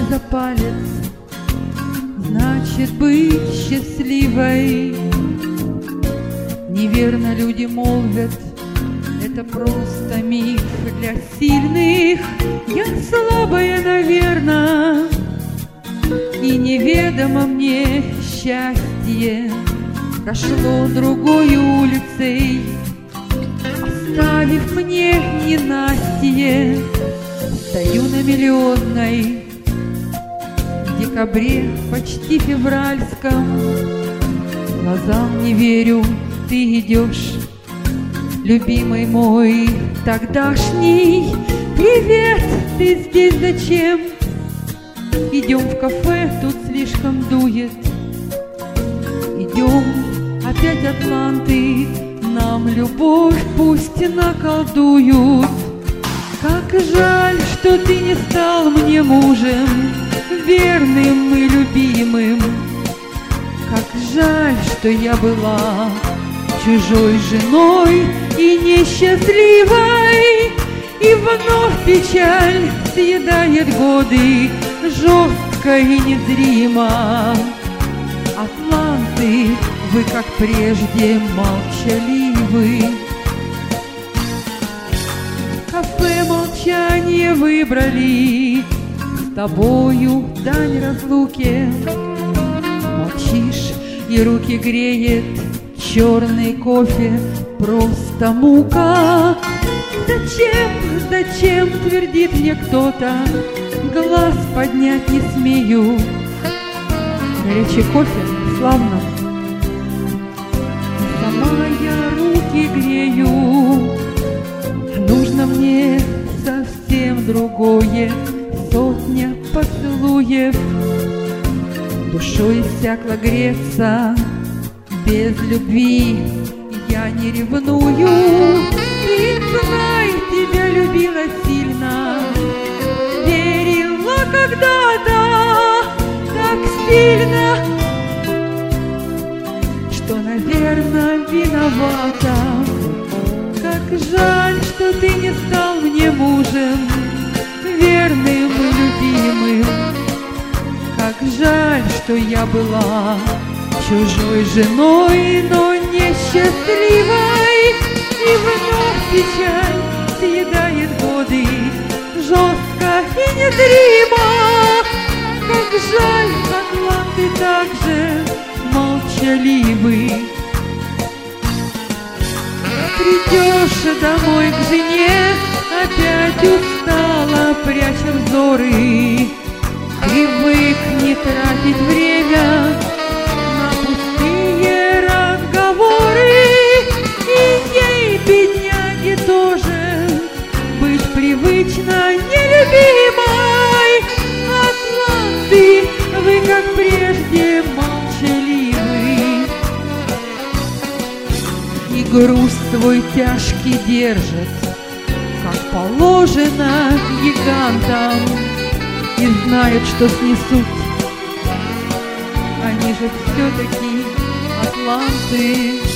за палец, значит быть счастливой. Неверно люди молвят, это просто миф для сильных. Я слабая, наверно, и неведомо мне счастье. Прошло другой улицей, оставив мне ненастье. Стою на Миллионной в декабре, почти февральском. Глазам не верю, ты идешь, любимый мой тогдашний. Привет, ты здесь зачем? Идем в кафе, тут слишком дует. Идем опять Атланты, нам любовь пусть наколдуют. Как жаль, что ты не стал мне мужем, верным и любимым. Как жаль, что я была чужой женой и несчастливой. И вновь печаль съедает годы жестко и незримо. Атланты, вы, как прежде, молчаливы. Кафе молчание выбрали, с тобою дань разлуке. Молчишь, и руки греет черный кофе, просто мука. Зачем, твердит мне кто-то, глаз поднять не смею. Горячий кофе, славно. Сама я руки грею. Нужно мне совсем другое, сотня поцелуев. Душой иссякла греться, без любви я не ревную. Ты знай, тебя любила сильно, верила когда-то так сильно, что, наверное, виновата. Как жаль, что ты не стал мне мужем, верным и любимым. Как жаль, что я была чужой женой, но несчастливой. И вновь печаль съедает годы жестко и незримо. Как жаль, Атланты также молчаливы. Придешь домой к жене, опять устала, пряча взоры. Привык не тратить время на пустые разговоры. И ей, бедняге, тоже быть привычно нелюбимой. Атланты, вы, как прежде, молчаливы. И груз свой тяжкий держит, как положено гигантам, и знают, что снесут. Они же все-таки атланты.